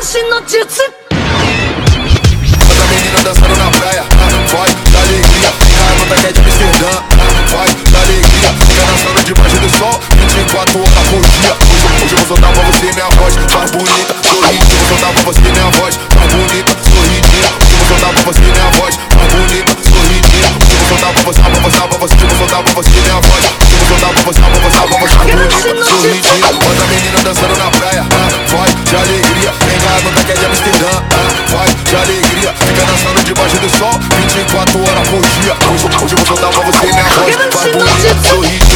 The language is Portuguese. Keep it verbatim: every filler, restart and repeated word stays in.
no jutsu. As meninas dançando na praia, vai da alegria. Fica a nota que é de Amsterdã, vai da alegria. Fica dançando debaixo do sol, vinte e quatro horas por dia. Hoje, hoje eu vou soltar pra você minha voz mais bonita, sorridinha. Vou soltar pra você minha voz mais bonita, sorridinha. Hoje eu vou soltar pra você minha voz mais bonita, sorridinha. Hoje eu vou soltar pra você, pra você, pra você. Eu vou soltar pra você minha voz. Hoje eu vou soltar pra você, pra você, pra você mais bonita, sorridinha. As meninas dançando na praia, vai de alegria. Fica a nota que é de Amsterdã, vai de alegria. Fica dançando debaixo do sol, vinte e quatro horas por dia. Hoje, hoje eu vou soltar pra você minha voz mais bonita, sorridinha.